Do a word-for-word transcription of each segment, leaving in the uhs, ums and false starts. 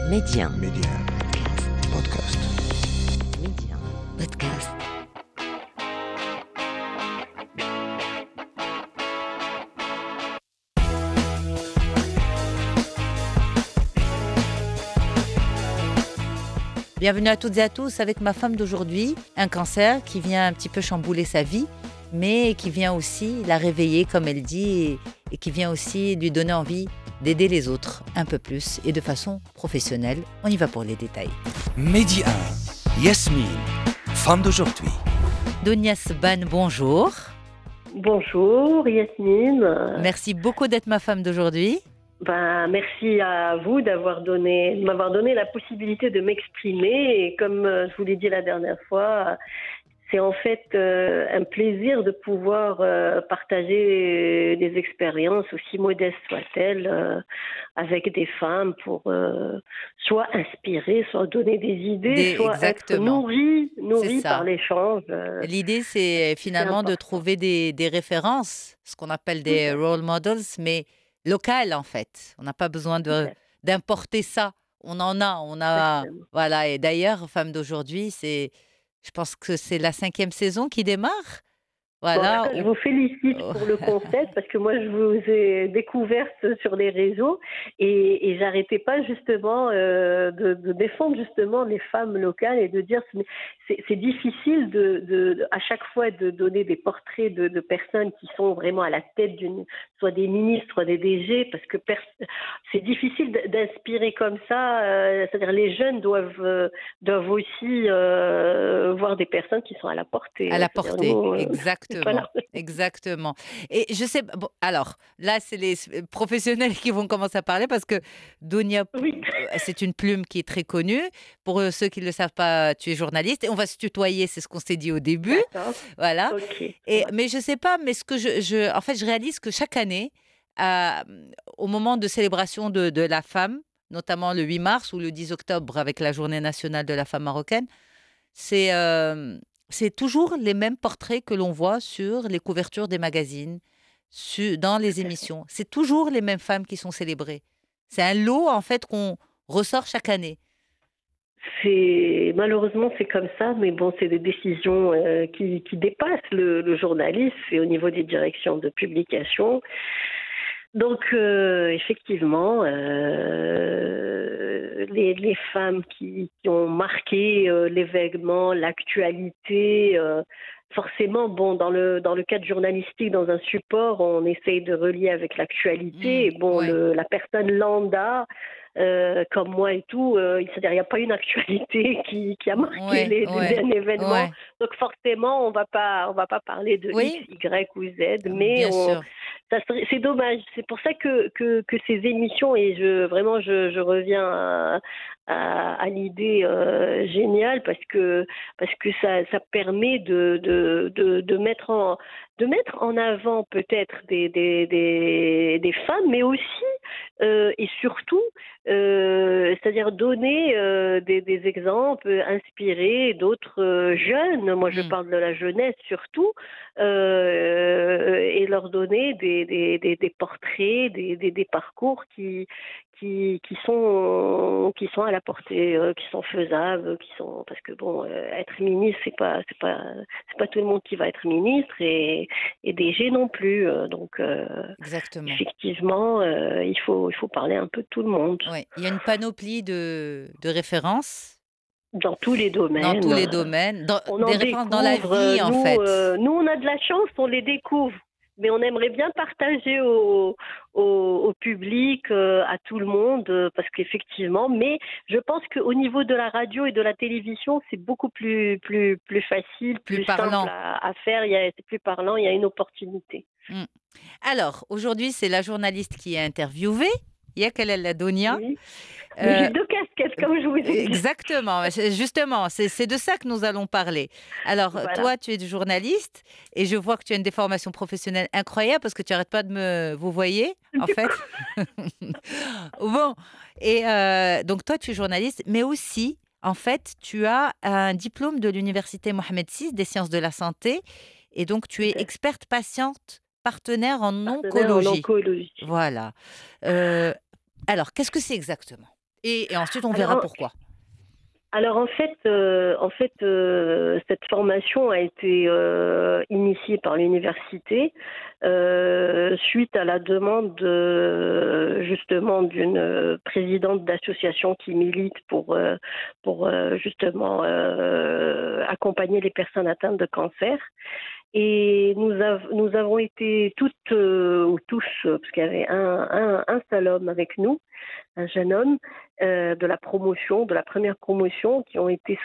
Média. Média. Podcast. Média. Podcast. Bienvenue à toutes et à tous avec ma femme d'aujourd'hui, un cancer qui vient un petit peu chambouler sa vie, mais qui vient aussi la réveiller, comme elle dit, et, et qui vient aussi lui donner envie d'aider les autres un peu plus et de façon professionnelle. On y va pour les détails. Midi un, Yasmine, femme d'aujourd'hui. Donia Sban, bonjour. Bonjour Yasmine. Merci beaucoup d'être ma femme d'aujourd'hui. Ben, merci à vous d'avoir donné, de m'avoir donné la possibilité de m'exprimer. Et comme je vous l'ai dit la dernière fois, c'est en fait euh, un plaisir de pouvoir euh, partager des expériences, aussi modestes soient-elles, euh, avec des femmes pour euh, soit inspirer, soit donner des idées, Des- soit exactement. être nourrie, nourrie ça. par l'échange. euh. L'idée, c'est finalement de important. trouver des, des références, ce qu'on appelle des role models, mais locales en fait. On n'a pas besoin de, Exact. d'importer ça. On en a, on a, Exactement. voilà. Et d'ailleurs, Femme d'aujourd'hui, c'est, je pense que c'est la cinquième saison qui démarre. Bon, en Voilà. tout cas, je vous félicite pour le concept parce que moi, je vous ai découverte sur les réseaux et, et j'arrêtais pas justement euh, de, de défendre justement les femmes locales et de dire que c'est, c'est difficile de, de, de- à chaque fois de donner des portraits de, de personnes qui sont vraiment à la tête d'une, soit des ministres, soit des D G, parce que pers- c'est difficile d- d'inspirer comme ça. euh, c'est-à-dire les jeunes doivent euh, doivent aussi euh, voir des personnes qui sont à la portée. À la C'est-à-dire, portée, nous, euh, exactement, voilà. exactement. Et je sais, bon, alors là, c'est les s- professionnels qui vont commencer à parler parce que Donia, Oui. euh, c'est une plume qui est très connue. Pour euh, ceux qui ne le savent pas, tu es journaliste et on va se tutoyer, c'est ce qu'on s'est dit au début. D'accord. Voilà. Ok. Et, mais je sais pas, mais ce que je, je- en fait, je réalise que chaque année, euh, au moment de célébration de, de la femme, notamment le huit mars ou le dix octobre avec la Journée nationale de la femme marocaine, c'est euh, c'est toujours les mêmes portraits que l'on voit sur les couvertures des magazines, su- dans les émissions. C'est toujours les mêmes femmes qui sont célébrées. C'est un lot, en fait, qu'on ressort chaque année. C'est malheureusement c'est comme ça, mais bon, c'est des décisions euh, qui, qui dépassent le, le journaliste. C'est au niveau des directions de publication. Donc euh, effectivement, euh, les, les femmes qui, qui ont marqué euh, l'événement, l'actualité. euh, Forcément, bon, dans le dans le cadre journalistique, dans un support, on essaye de relier avec l'actualité. Et Mmh, bon, ouais. le, la personne lambda, euh, comme moi et tout, euh, c'est-à-dire il n'y a pas une actualité qui, qui a marqué Ouais, les, ouais, un événement. ouais. Donc forcément, on va pas on va pas parler de Oui, X, Y ou Z, mais bien on, sûr. ça serait- c'est dommage. C'est pour ça que, que, que ces émissions, et je vraiment je, je reviens à, à, à l'idée euh, géniale parce que parce que ça, ça permet de, de, de, de mettre en de mettre en avant peut-être des, des, des, des femmes, mais aussi euh, et surtout, euh, c'est-à-dire donner euh, des, des exemples, inspirer d'autres euh, jeunes, moi je Mm. parle de la jeunesse surtout, euh, et leur donner des, des, des, des portraits, des, des, des parcours qui, qui, qui, sont, qui sont à la portée, euh, qui sont faisables, qui sont, parce que bon, euh, être ministre, c'est pas, c'est pas, c'est pas tout le monde qui va être ministre et, et D G non plus. euh, donc, euh, Exactement. effectivement, euh, il faut, il faut parler un peu de tout le monde, Ouais. Il y a une panoplie de, de références dans tous les dans domaines. tous les domaines, dans- On des en références dans la découvre, vie euh, en nous, fait. euh, nous on a de la chance, on les découvre. Mais on aimerait bien partager au, au, au public, euh, à tout le monde, euh, parce qu'effectivement, mais je pense qu'au niveau de la radio et de la télévision, c'est beaucoup plus, plus, plus facile, Plus plus parlant. simple à, à faire, il y a, c'est plus parlant, il y a une opportunité. Mm. Alors, aujourd'hui, c'est la journaliste qui est interviewée. Yakel El Donia. Oui. Mais Euh, j'ai deux casquettes, comme je vous ai dit. Exactement, c'est- justement, c'est c'est de ça que nous allons parler. Alors, Voilà. toi, tu es journaliste et je vois que tu as une déformation professionnelle incroyable parce que tu n'arrêtes pas de me... Vous voyez, en fait. Bon, et euh, donc toi, tu es journaliste, mais aussi, en fait, tu as un diplôme de l'Université Mohamed six des sciences de la santé et donc tu es Tout à fait. experte patiente partenaire en Partenaire en oncologie. oncologie. Voilà. Euh, alors, qu'est-ce que c'est exactement? Et, et ensuite, on verra Alors, pourquoi. Alors en fait, euh, en fait, euh, cette formation a été euh, initiée par l'université euh, suite à la demande de, justement d'une présidente d'association qui milite pour euh, pour euh, justement euh, accompagner les personnes atteintes de cancer. Et nous, av- nous avons été toutes euh, ou tous, euh, parce qu'il y avait un, un, un seul homme avec nous, un jeune homme euh, de la promotion, de la première promotion, qui ont été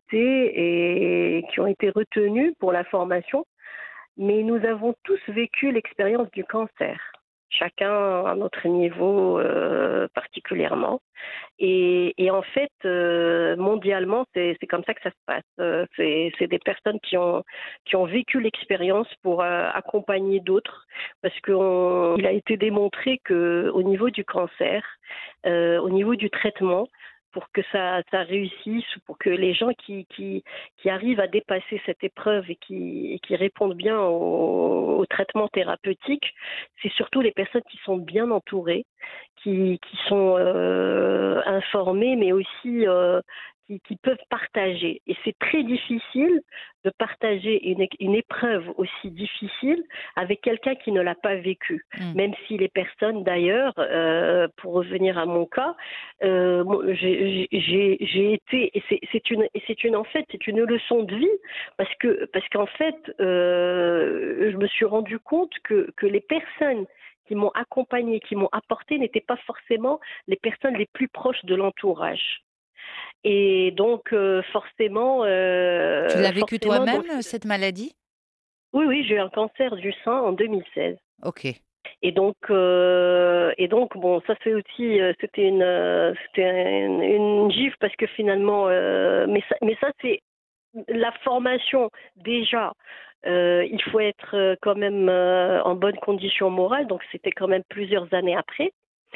sollicités et qui ont été retenus pour la formation. Mais nous avons tous vécu l'expérience du cancer, chacun à notre niveau euh, particulièrement. Et, et en fait, euh, mondialement, c'est c'est comme ça que ça se passe. Euh, c'est c'est des personnes qui ont, qui ont vécu l'expérience pour euh, accompagner d'autres, parce qu'il a été démontré qu'au niveau du cancer, euh, au niveau du traitement, pour que ça, ça réussisse, pour que les gens qui, qui, qui arrivent à dépasser cette épreuve et qui, et qui répondent bien au, au traitement thérapeutique, c'est surtout les personnes qui sont bien entourées, qui, qui sont euh, informés, mais aussi euh, qui, qui peuvent partager. Et c'est très difficile de partager une, une épreuve aussi difficile avec quelqu'un qui ne l'a pas vécu. Mm. Même si les personnes, d'ailleurs, euh, pour revenir à mon cas, euh, j'ai, j'ai, j'ai été, et c'est, c'est une, et c'est une, en fait, c'est une leçon de vie, parce que, parce qu'en fait, euh, je me suis rendu compte que, que les personnes qui m'ont accompagné, qui m'ont apporté, n'étaient pas forcément les personnes les plus proches de l'entourage. Et donc, euh, forcément, Tu euh, l'as vécu forcément, toi-même, donc, cette maladie? oui, oui, j'ai eu un cancer du sein en deux mille seize. Ok. Et donc, euh, et donc, bon, ça c'est aussi, euh, c'était une, euh, c'était une, une gifle parce que finalement, euh, mais ça, mais ça c'est la formation déjà. Euh, il faut être euh, quand même euh, en bonne condition morale, donc c'était quand même plusieurs années après.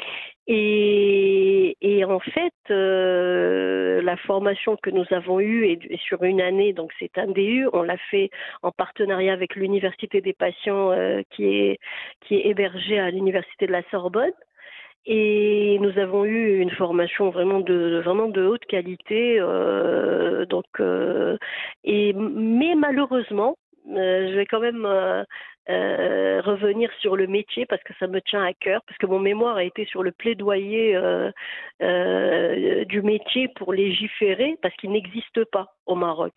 Et, et en fait, euh, la formation que nous avons eue est, est sur une année, donc c'est un D U. On l'a fait en partenariat avec l'Université des patients euh, qui est qui est hébergée à l'Université de la Sorbonne. Et nous avons eu une formation vraiment de vraiment de haute qualité. Euh, donc, euh, et mais malheureusement, euh, je vais quand même euh, euh, revenir sur le métier parce que ça me tient à cœur, parce que mon mémoire a été sur le plaidoyer euh, euh, du métier pour légiférer, parce qu'il n'existe pas au Maroc.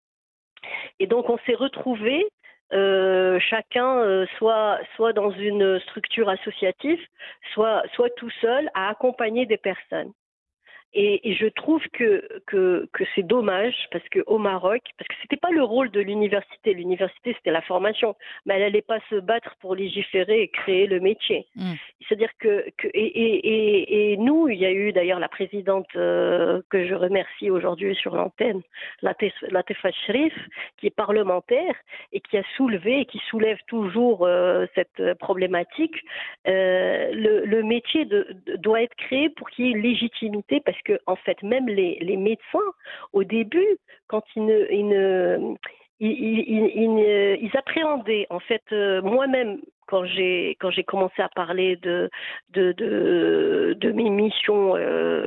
Et donc on s'est retrouvés euh, chacun euh, soit soit dans une structure associative, soit soit tout seul à accompagner des personnes. Et, et je trouve que, que, que c'est dommage parce qu'au Maroc, parce que c'était pas le rôle de l'université, l'université c'était la formation, mais elle n'allait pas se battre pour légiférer et créer le métier. Mm. C'est-à-dire que, que et, et, et, et nous, il y a eu d'ailleurs la présidente euh, que je remercie aujourd'hui sur l'antenne, Latifa Sherif, qui est parlementaire et qui a soulevé et qui soulève toujours euh, cette problématique. Euh, le, le métier de, de, doit être créé pour qu'il y ait une légitimité, parce que en fait, même les, les médecins, au début, quand ils ne, ils ne ils, ils, ils, ils appréhendaient, en fait, euh, moi-même, quand j'ai quand j'ai commencé à parler de de de, de mes missions,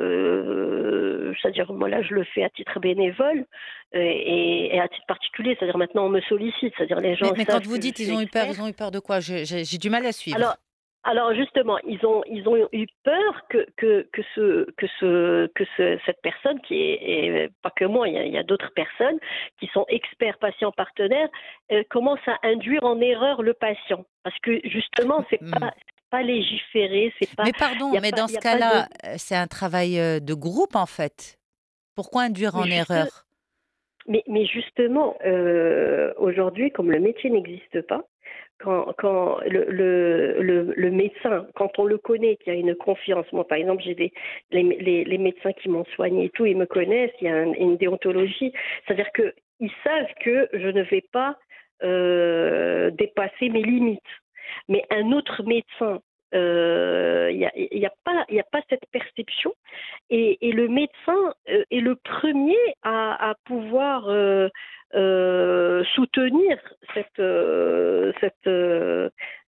euh, c'est-à-dire moi là je le fais à titre bénévole euh, et, et à titre particulier, c'est-à-dire maintenant on me sollicite, c'est-à-dire les gens Mais, mais savent quand vous que je dites ils suis ont eu peur, expert. ils ont eu peur de quoi? Je- J'ai j'ai du mal à Alors suivre. alors justement, ils ont ils ont eu peur que que que ce que ce que ce, cette personne qui est et pas que moi, il y a, il y a d'autres personnes qui sont experts patients partenaires euh, commencent à induire en erreur le patient, parce que justement c'est Mm. pas c'est pas légiféré, c'est pas Mais il y pardon, a mais pas dans il y ce a pas de cas-là, euh, c'est un travail euh, de groupe en fait. Pourquoi induire mais en juste erreur? mais, mais justement euh, aujourd'hui comme le métier n'existe pas. Quand, quand le, le, le, le médecin, quand on le connaît, qu'il y a une confiance, moi par exemple, j'ai des les, les, les médecins qui m'ont soigné et tout, ils me connaissent, il y a un, une déontologie, c'est-à-dire que ils savent que je ne vais pas euh, dépasser mes limites. Mais un autre médecin, il euh, n'y a, y a, pas, y a pas cette perception, et, et le médecin euh, est le premier à, à pouvoir euh, euh, soutenir cette, euh, cette, euh,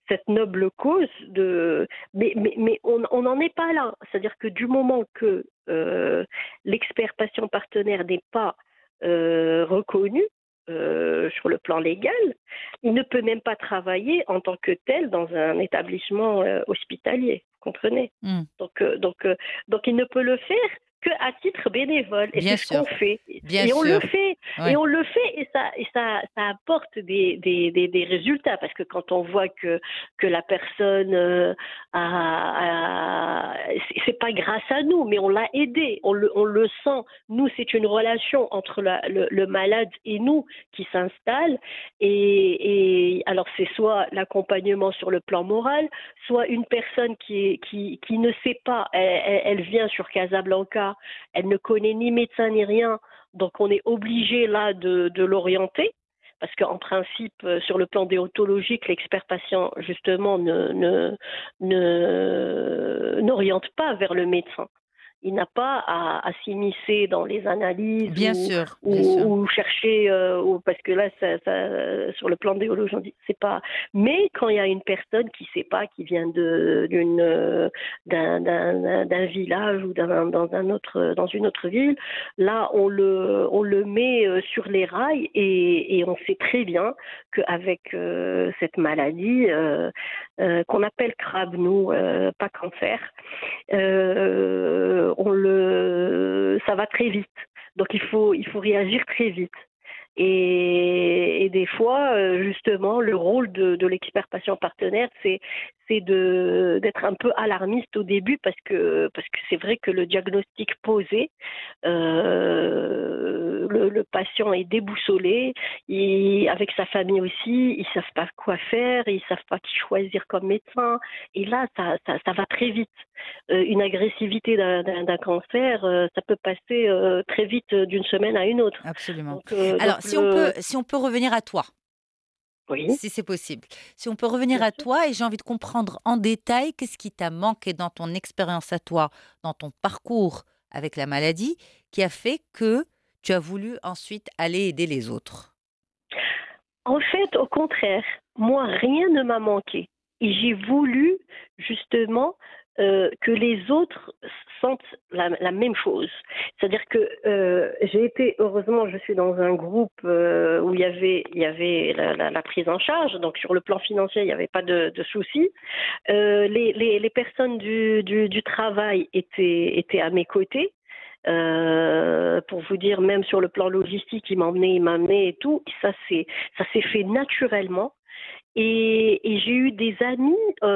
cette noble cause de, mais, mais, mais on n'en est pas là. C'est-à-dire que du moment que euh, l'expert patient partenaire n'est pas euh, reconnu euh, sur le plan légal, il ne peut même pas travailler en tant que tel dans un établissement euh, hospitalier. Vous comprenez? Mm. Donc, euh, donc, euh, donc, il ne peut le faire qu'à titre bénévole. Et Bien c'est ce qu'on sûr, fait. bien Et on le sûr. fait. Ouais. Et on le fait et ça, et ça, ça apporte des, des, des, des résultats. Parce que quand on voit que, que la personne euh, a, a- c'est- c'est pas grâce à nous, mais on l'a aidé. On le, on le sent. Nous, c'est une relation entre la- le, le malade et nous qui s'installe. Et, et alors, c'est soit l'accompagnement sur le plan moral, soit une personne qui, est, qui, qui ne sait pas, elle, elle- elle vient sur Casablanca, elle ne connaît ni médecin ni rien, donc on est obligé là de, de l'orienter, parce qu'en principe, euh, sur le plan déontologique, l'expert patient, justement, ne, ne, ne- n'oriente pas vers le médecin. Il n'a pas à, à s'immiscer dans les analyses Bien ou, sûr, bien sûr. ou, ou chercher, euh, ou- parce que là, ça, ça- sur le plan déologique, on dit c'est pas. Mais quand il y a une personne qui sait pas, qui vient de d'une euh, d'un, d'un, d'un village ou d'un, dans un autre dans une autre ville, là on le on le met euh, sur les rails et, et on sait très bien qu'avec euh, cette maladie euh, euh, qu'on appelle crabe, nous, euh, pas cancer. Euh, on le, ça va très vite. Donc il faut, il faut réagir très vite. Et, et des fois, euh, justement, le rôle de, de l'expert patient partenaire, c'est, c'est de, d'être un peu alarmiste au début parce que, parce que c'est vrai que le diagnostic posé, euh, le, le patient est déboussolé, il, avec sa famille aussi, ils savent pas quoi faire, ils savent pas qui choisir comme médecin. Et là, ça, ça, ça va très vite. Euh, une agressivité d'un, d'un, d'un cancer, euh, ça peut passer euh, très vite euh, d'une semaine à une autre. Absolument. Donc, euh, Alors, donc si on peut, le... si on peut revenir à toi, Oui, si c'est possible, si on peut revenir bien à sûr. toi, et j'ai envie de comprendre en détail qu'est-ce qui t'a manqué dans ton expérience à toi, dans ton parcours avec la maladie, qui a fait que tu as voulu ensuite aller aider les autres. En fait, au contraire, moi, rien ne m'a manqué. Et j'ai voulu, justement, euh, que les autres sentent la, la même chose. C'est-à-dire que euh, j'ai été, heureusement, je suis dans un groupe euh, où il y avait, il y avait la, la- la prise en charge, donc sur le plan financier, il n'y avait pas de, de soucis. Euh, les, les- les personnes du, du- du travail étaient, étaient à mes côtés. Euh, pour vous dire, même sur le plan logistique, il m'emmenait, il m'amenait et tout. Et ça, c'est, ça s'est fait naturellement. Et, et j'ai eu des amis,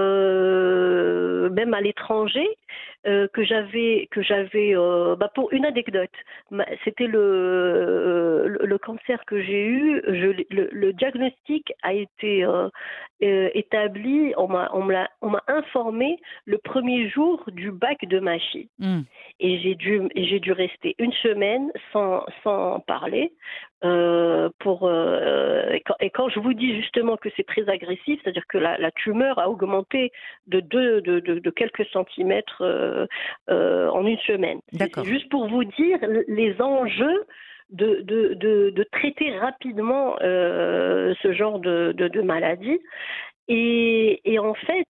euh, même à l'étranger, euh, que j'avais, que j'avais, euh, bah pour une anecdote, ma- c'était le, le, le cancer que j'ai eu. Je, l'ai- le, le diagnostic a été euh, euh, établi, on m'a, on me l'a- on m'a informé le premier jour du bac de ma fille. Hmm. Et j'ai dû, et j'ai dû rester une semaine sans, sans parler. Euh, pour, euh, et, quand, et quand je vous dis justement que c'est très agressif, c'est-à-dire que la, la tumeur a augmenté de, deux, de, de, de quelques centimètres euh, euh, en une semaine. C'est, c'est D'accord. juste pour vous dire les enjeux de, de, de, de traiter rapidement euh, ce genre de, de, de maladie. Et, et en fait,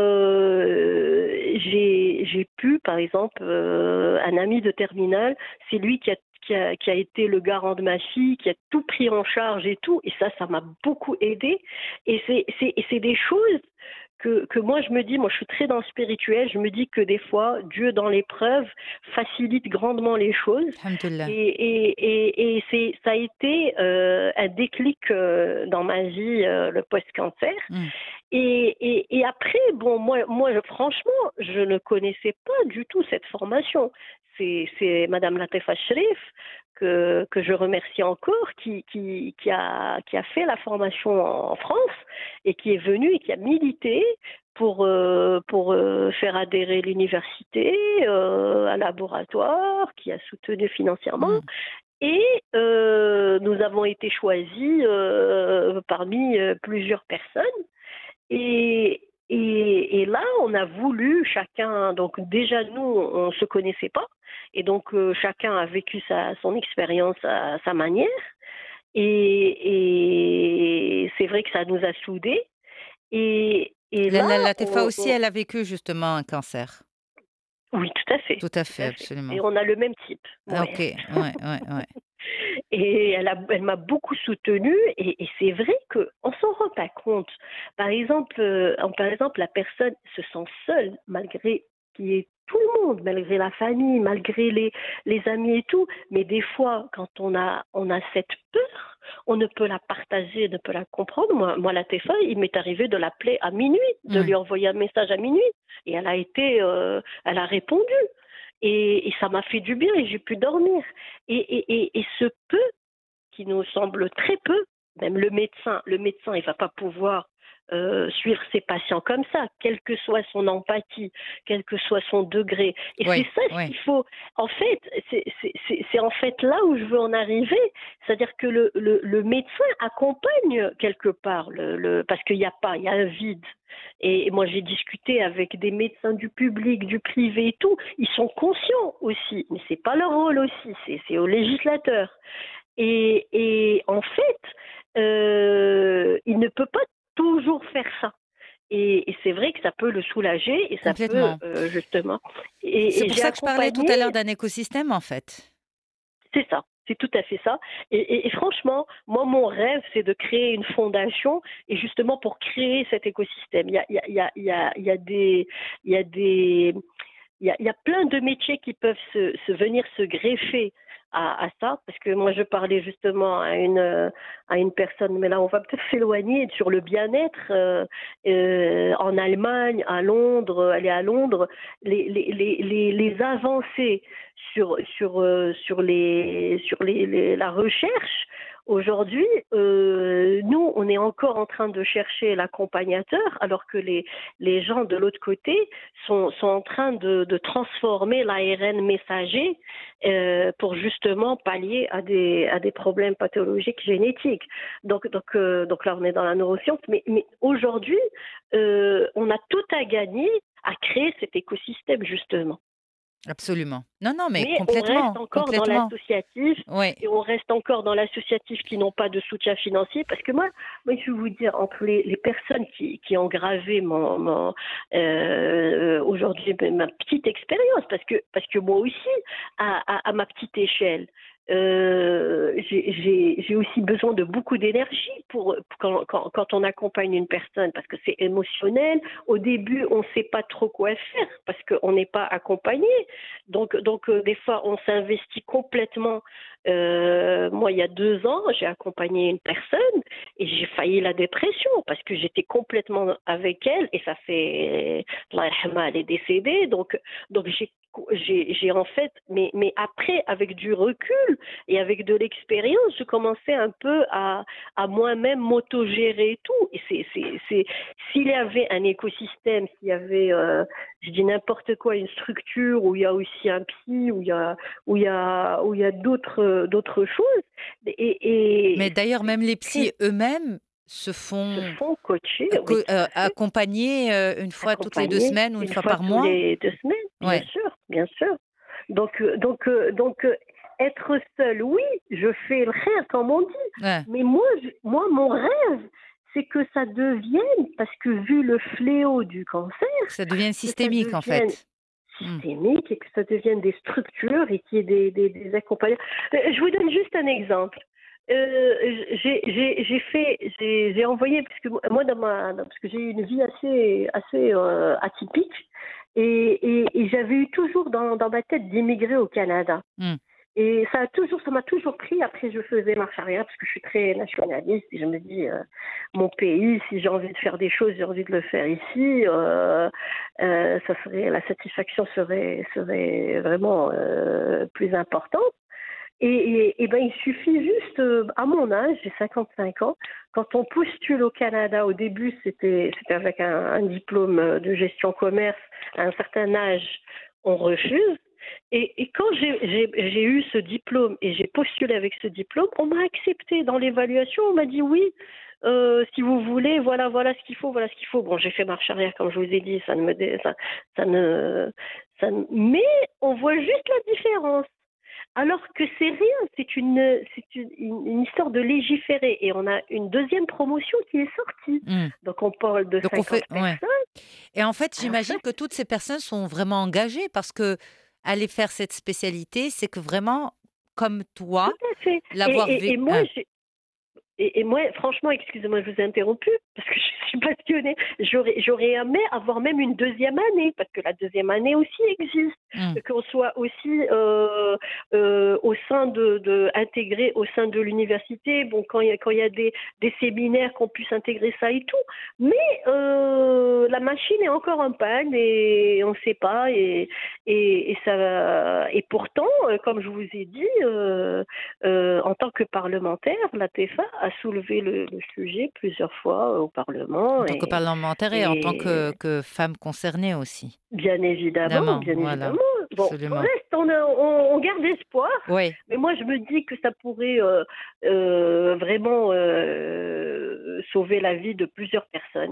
euh, j'ai, j'ai pu, par exemple, euh, un ami de terminale, c'est lui qui a, qui, a, qui a été le garant de ma fille, qui a tout pris en charge et tout, et ça, ça m'a beaucoup aidé. Et c'est, c'est, et c'est des choses que, que moi, je me dis, moi, je suis très dans le spirituel, je me dis que des fois, Dieu, dans l'épreuve, facilite grandement les choses. Alhamdulillah. Et, et, et, et c'est, ça a été euh, un déclic euh, dans ma vie, euh, le post-cancer. Hmm. Et, et, et après, bon, moi, moi, je- franchement, je ne connaissais pas du tout cette formation. C'est, c'est Madame Latefa Sherif, que, que je remercie encore, qui, qui, qui, a, qui a fait la formation en, en France et qui est venue et qui a milité pour, euh, pour euh, faire adhérer l'université, euh, un laboratoire, qui a soutenu financièrement. Hmm. Et euh, nous avons été choisis euh, parmi euh, plusieurs personnes. Et, et, et là, on a voulu chacun, donc déjà nous, on ne se connaissait pas, et donc euh, chacun a vécu sa, son expérience à sa manière, et, et c'est vrai que ça nous a soudés. Et, Et La, là, la, la Tefa on, aussi, on- elle a vécu justement un cancer. oui, tout à fait, Tout à tout fait, à fait. absolument. Et on a le même type, Ah, moi et ok, elle. ouais, ouais, ouais. Et elle a, elle m'a beaucoup soutenue et, et c'est vrai qu'on s'en rend pas compte. Par exemple, euh, par exemple, la personne se sent seule malgré qu'il y ait tout le monde, malgré la famille, malgré les, les amis et tout. Mais des fois, quand on a, on a cette peur, on ne peut la partager, ne peut la comprendre. Moi, moi la T F A, il m'est arrivé de l'appeler à minuit, de Ouais. lui envoyer un message à minuit. Et elle a été, euh, elle a répondu. Et, et ça m'a fait du bien et j'ai pu dormir. Et, et, et, et ce peu qui nous semble très peu, même le médecin, le médecin, il va pas pouvoir euh, suivre ses patients comme ça, quelle que soit son empathie, quel que soit son degré. Et c'est Oui, ça ce oui. qu'il faut. En fait, c'est c'est- c'est- c'est en fait là où je veux en arriver. C'est-à-dire que le, le, le médecin accompagne quelque part, le, le, parce qu'il n'y a pas, il y a un vide. Et moi, j'ai discuté avec des médecins du public, du privé et tout. Ils sont conscients aussi, mais c'est pas leur rôle aussi. C'est c'est aux législateurs. Et, et en fait, euh, il ne peut pas toujours faire ça. Et, et c'est vrai que ça peut le soulager et ça peut Complètement. euh, justement. C'est Et, et pour j'ai ça que je parlais tout accompagné, à l'heure d'un écosystème, en fait. c'est ça, c'est tout à fait ça. Et, et- et franchement, moi, mon rêve, c'est de créer une fondation et justement pour créer cet écosystème. Il y a, il y a, il y a, il y a, il y a des, il y a des, il y a, il y a plein de métiers qui peuvent se, se venir se greffer à, à ça, parce que moi je parlais justement à une euh, à une personne, mais là on va peut-être s'éloigner sur le bien-être euh, euh, en Allemagne, à Londres, aller à Londres, les les les les, les avancées sur sur euh, sur les sur les, les la recherche. Aujourd'hui, euh, nous, on est encore en train de chercher l'accompagnateur, alors que les, les gens de l'autre côté sont, sont en train de, de transformer l'A R N messager euh, pour justement pallier à des, à des problèmes pathologiques génétiques. Donc, donc, euh, donc là, on est dans la neuroscience, mais, mais aujourd'hui, euh, on a tout à gagner à créer cet écosystème, justement. Absolument. Non, non, mais Mais on reste complètement, encore dans complètement. l'associatif Oui. et on reste encore dans l'associatif qui n'ont pas de soutien financier. Parce que moi, moi je vais vous dire, entre les, les personnes qui, qui ont gravé mon, mon, euh, aujourd'hui ma petite expérience, parce que, parce que moi aussi, à, à, à ma petite échelle, euh, j'ai j'ai- j'ai aussi besoin de beaucoup d'énergie pour quand, quand, quand on accompagne une personne parce que c'est émotionnel. Au début, on ne sait pas trop quoi faire parce qu'on n'est pas accompagné. Donc, donc euh, des fois, on s'investit complètement. Euh, moi, il y a deux ans, j'ai accompagné une personne et j'ai failli la dépression parce que j'étais complètement avec elle et ça fait, Allah yarhamha, elle est décédée. Donc, donc j'ai j'ai j'ai en fait, mais, mais après, avec du recul et avec de l'expérience, je commençais un peu à, à moi-même m'autogérer et tout. Et c'est, c'est, c'est, s'il y avait un écosystème, s'il y avait, euh, je dis n'importe quoi, une structure où il y a aussi un psy, où il y a, où il y a, où il y a d'autres, d'autres choses, et, Mais et d'ailleurs, c'est même les très- psys eux-mêmes se se font font coacher, euh, oui, co- tout euh, à fait, accompagner euh, une fois toutes les deux accompagner semaines ou une une fois fois par tous mois. les deux semaines, bien Ouais, sûr, bien sûr. Donc, euh, donc, euh, donc, euh, être seul, oui, je fais le rêve, comme on dit. ouais. Mais moi, je- moi, mon rêve, c'est que ça devienne, parce que vu le fléau du cancer, Que ça devienne que ça systémique, en devienne fait. Hmm. systémique et que ça devienne des structures et qu'il y ait des, des, des accompagnements. Euh, Je vous donne juste un exemple. Euh, j'ai j'ai- j'ai fait, j'ai j'ai envoyé, parce que moi, dans ma, parce que j'ai eu une vie assez, assez euh, atypique, et, et, et j'avais eu toujours dans, dans ma tête d'émigrer au Canada. Hmm. Et ça a toujours, ça m'a toujours pris. Après, je faisais marche arrière parce que je suis très nationaliste et je me dis, euh, mon pays, si j'ai envie de faire des choses, j'ai envie de le faire ici. Euh, euh, ça serait, la satisfaction serait, serait vraiment euh, plus importante. Et, et, et ben, il suffit juste, euh, à mon âge, j'ai cinquante-cinq ans, quand on postule au Canada, au début, c'était, c'était avec un, un diplôme de gestion commerce. À un certain âge, on refuse. Et, et quand j'ai, j'ai, j'ai eu ce diplôme et j'ai postulé avec ce diplôme, on m'a accepté dans l'évaluation. On m'a dit oui, euh, si vous voulez, voilà, voilà ce qu'il faut, voilà ce qu'il faut. Bon, j'ai fait marche arrière, comme je vous ai dit, ça ne me, dé- ça, ça ne, ça ne- mais on voit juste la différence. alors que c'est rien, c'est une, c'est une, une- une histoire de légiférer. Et on a une deuxième promotion qui est sortie. Mmh. Donc on parle de Donc on fait cinquante ouais. personnes. Et en fait, Alors ça, j'imagine que toutes ces personnes sont vraiment engagées parce que aller faire cette spécialité, c'est que vraiment, comme toi, tout à fait. Et, l'avoir et, et vécu. moi, j'ai, Et, et moi, franchement, excusez-moi, je vous ai interrompu parce que je suis passionnée. J'aurais, j'aurais aimé avoir même une deuxième année parce que la deuxième année aussi existe. Qu'on soit aussi euh, euh, au sein de, de intégré au sein de l'université. Bon, quand il y a quand il y a des, des séminaires qu'on puisse intégrer ça et tout. Mais euh, la machine est encore en panne et on ne sait pas et et, et ça et pourtant, euh, comme je vous ai dit. Euh, euh, en tant que parlementaire, la T F A a soulevé le, le sujet plusieurs fois au En Parlement tant que et, parlementaire et en tant que, et que femme concernée aussi. bien évidemment, Évidemment, bien voilà, évidemment. Bon, pour le absolument. reste, on, a- on, on garde espoir, Oui, mais moi je me dis que ça pourrait euh, euh, vraiment euh, sauver la vie de plusieurs personnes,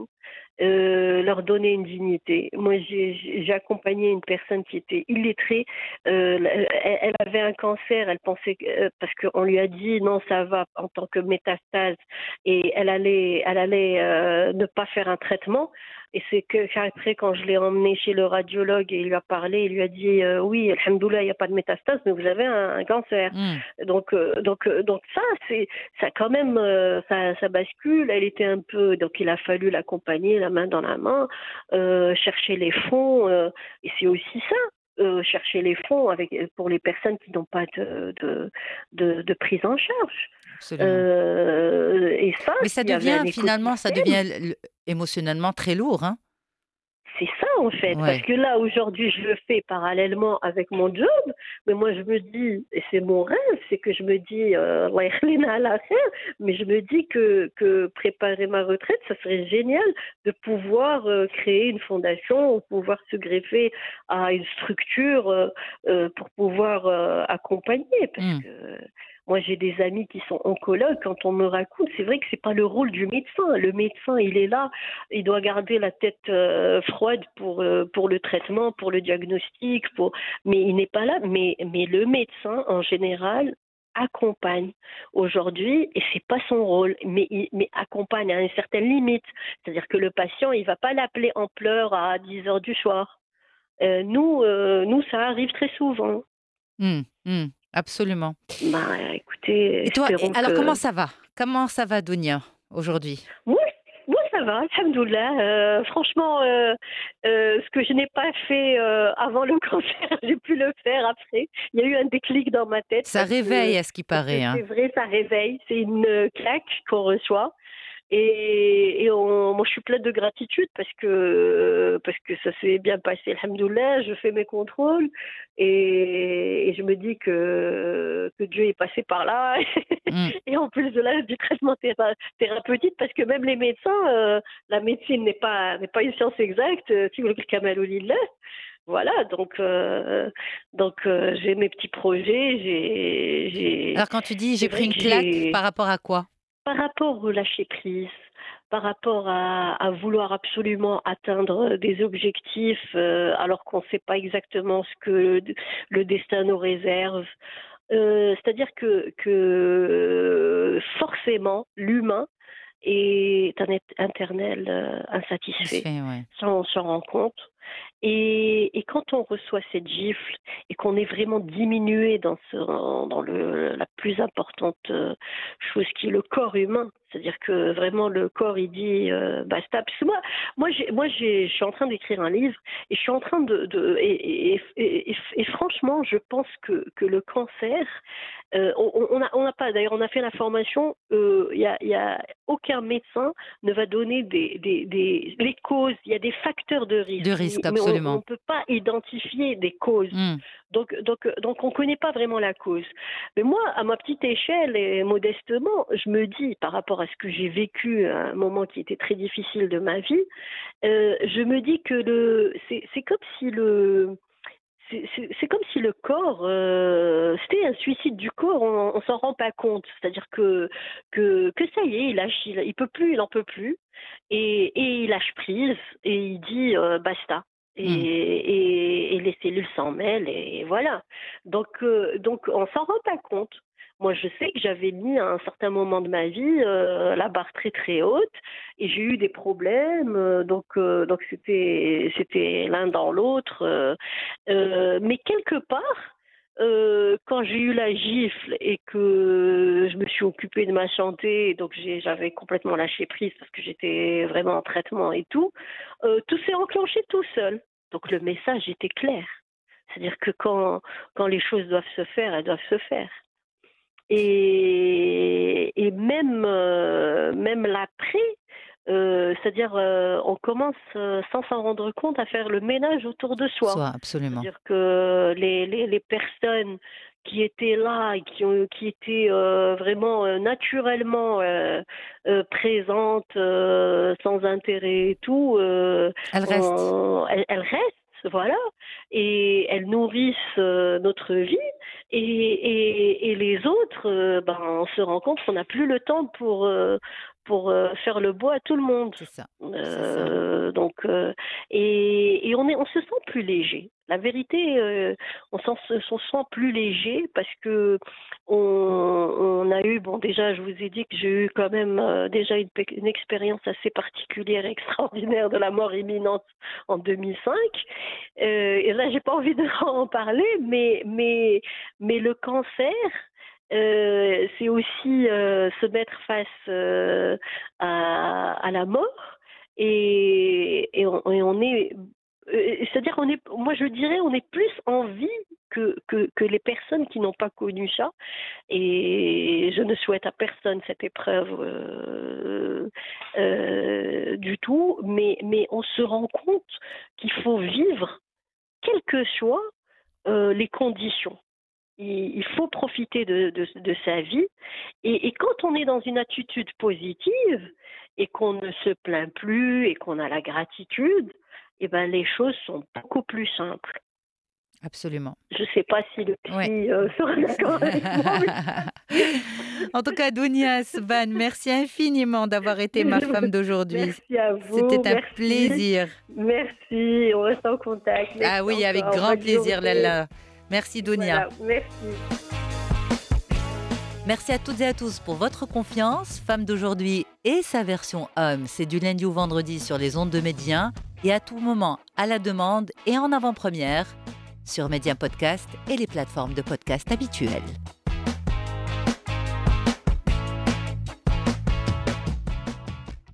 euh, leur donner une dignité. Moi j'ai j'ai- j'ai accompagné une personne qui était illettrée, euh, elle, elle avait un cancer, elle pensait que- euh, parce qu'on lui a dit non ça va en tant que métastase et elle allait, elle allait euh, ne pas faire un traitement. Et c'est que qu'après, quand je l'ai emmené chez le radiologue et il lui a parlé, il lui a dit euh, oui, alhamdoulilah, il n'y a pas de métastase, mais vous avez un, un cancer. mmh, Donc, euh, donc, euh, donc ça, c'est, ça quand même, euh, ça, ça bascule. Elle était un peu, donc il a fallu l'accompagner, la main dans la main, euh, chercher les fonds. Euh, et c'est aussi ça. Euh, chercher les fonds avec pour les personnes qui n'ont pas de, de, de, de prise en charge. absolument. Euh, et ça, Mais ça s'il y avait un devient finalement, ça écosystème. devient l- l- émotionnellement très lourd, hein? C'est ça en fait, parce Ouais. que là aujourd'hui je le fais parallèlement avec mon job, mais moi je me dis, et c'est mon rêve, c'est que je me dis, euh, Allah yakhlina ala khair, mais je me dis que, que préparer ma retraite, ça serait génial de pouvoir euh, créer une fondation ou pouvoir se greffer à une structure euh, euh, pour pouvoir euh, accompagner, parce Mmh. que euh, moi j'ai des amis qui sont oncologues, quand on me raconte, c'est vrai que c'est pas le rôle du médecin, le médecin il est là, il doit garder la tête euh, froide pour, euh, pour le traitement, pour le diagnostic, pour... mais il n'est pas là. Mais, mais le médecin, en général, accompagne aujourd'hui, et c'est pas son rôle, mais, il, mais accompagne à une certaine limite. C'est-à-dire que le patient, il va pas l'appeler en pleurs à dix heures du soir. Euh, nous, euh, nous, ça arrive très souvent. Mmh, mmh, absolument. Bah, écoutez, Et toi, et espérons alors comment que... ça va? Comment ça va, Dounia, aujourd'hui? Moi, moi, ça va, alhamdoulilah. Euh, franchement, euh, euh, ce que je n'ai pas fait euh, avant le cancer, j'ai pu le faire après. Il y a eu un déclic dans ma tête Ça parce réveille, que à ce qui parce que paraît, c'est hein? vrai, ça réveille. C'est une euh, claque qu'on reçoit. Et, et on- moi, je suis pleine de gratitude parce que, parce que ça s'est bien passé, alhamdoulilah. Je fais mes contrôles et, et je me dis que, que Dieu est passé par là. Mmh. Et en plus de là, du traitement théra- thérapeutique, parce que même les médecins, euh, la médecine n'est pas, n'est pas une science exacte. euh, Si vous voulez, Kamalou lillah. Voilà, donc, euh, donc euh, j'ai mes petits projets. J'ai, j'ai, Alors quand tu dis: c'est «J'ai pris vrai une que claque», j'ai par rapport à quoi? par rapport au lâcher prise, par rapport à, à vouloir absolument atteindre des objectifs euh, alors qu'on ne sait pas exactement ce que le, le destin nous réserve. Euh, c'est-à-dire que, que forcément, l'humain est un être internel euh, Il se insatisfait. fait, ouais. Ça, on s'en rend compte. Et, et quand on reçoit cette gifle et qu'on est vraiment diminué dans, ce, dans le, la plus importante euh, chose qui est le corps humain, c'est-à-dire que vraiment le corps il dit euh, basta. Parce que moi, moi, j'ai, moi j'ai, je suis en train d'écrire un livre et je suis en train de, de et, et, et, et, et franchement, je pense que, que le cancer, euh, on on a, on n'a pas. D'ailleurs, on a fait la formation. Il euh, y, a, y a aucun médecin ne va donner des, des, des les causes. Il y a des facteurs de De risque, mais, risque, mais on absolument. ne peut pas identifier des causes. Mmh. Donc, donc, donc on ne connaît pas vraiment la cause. Mais moi, à ma petite échelle et modestement, je me dis, par rapport à ce que j'ai vécu à un moment qui était très difficile de ma vie, euh, je me dis que le, c'est, c'est comme si le, c'est, c'est, c'est comme si le corps, euh, c'était un suicide du corps, on, on s'en rend pas compte. C'est-à-dire que, que, que ça y est, il lâche, il, il peut plus, il en peut plus, et, et il lâche prise et il dit euh, basta. Et, Mmh. et, et les cellules s'en mêlent et voilà. Donc, euh, donc on s'en rend pas compte. Moi, je sais que j'avais mis à un certain moment de ma vie euh, la barre très très haute et j'ai eu des problèmes. euh, donc, euh, donc c'était c'était l'un dans l'autre. euh, euh, mais quelque part, euh, quand j'ai eu la gifle et que je me suis occupée de ma santé, donc j'ai- j'avais complètement lâché prise parce que j'étais vraiment en traitement et tout, euh, tout s'est enclenché tout seul. Donc le message était clair. C'est-à-dire que quand, quand les choses doivent se faire, elles doivent se faire. Et, et même, euh, même l'après, euh, c'est-à-dire euh, on commence euh, sans s'en rendre compte à faire le ménage autour de soi. Soit, absolument. C'est-à-dire que les, les, les personnes qui étaient là et qui, ont, qui étaient euh, vraiment euh, naturellement euh, euh, présentes, euh, sans intérêt et tout, euh, Elle reste. on- elles, elles restent, voilà, et elles nourrissent euh, notre vie. Et, et, et les autres, euh, ben, on se rend compte qu'on n'a plus le temps pour, euh, pour euh, faire le beau à tout le monde. C'est ça. C'est ça. Euh, donc, euh, et, et on, est, on se sent plus léger. La vérité, euh, on, s'en- on se sent plus léger parce que on, on a eu, bon, déjà, je vous ai dit que j'ai eu quand même euh, déjà une, pe- une expérience assez particulière et extraordinaire de la mort imminente en deux mille cinq. Euh, et là, j'ai pas envie de en parler, mais, mais, mais le cancer, euh, c'est aussi euh, se mettre face euh, à, à la mort et, et, on, et on est, euh, c'est-à-dire on est, moi je dirais, on est plus en vie que, que, que les personnes qui n'ont pas connu ça. Et je ne souhaite à personne cette épreuve euh, euh, du tout, mais, mais on se rend compte qu'il faut vivre, quelles que soient euh, les conditions. Il, il faut profiter de, de, de sa vie. Et, et quand on est dans une attitude positive et qu'on ne se plaint plus et qu'on a la gratitude, eh ben, les choses sont beaucoup plus simples. Absolument. Je ne sais pas si le psy Ouais. euh, sera d'accord avec moi. mais- En tout cas, Dounia Sban, merci infiniment d'avoir été ma femme d'aujourd'hui. Merci à vous. C'était un merci. plaisir. Merci. On reste en contact. Merci Ah oui, avec encore. grand Bonne plaisir, journée. Lala. Merci, Dounia. Voilà, merci. Merci à toutes et à tous pour votre confiance. Femme d'aujourd'hui et sa version homme, c'est du lundi au vendredi sur les ondes de Média et à tout moment, à la demande et en avant-première sur Média Podcast et les plateformes de podcast habituelles.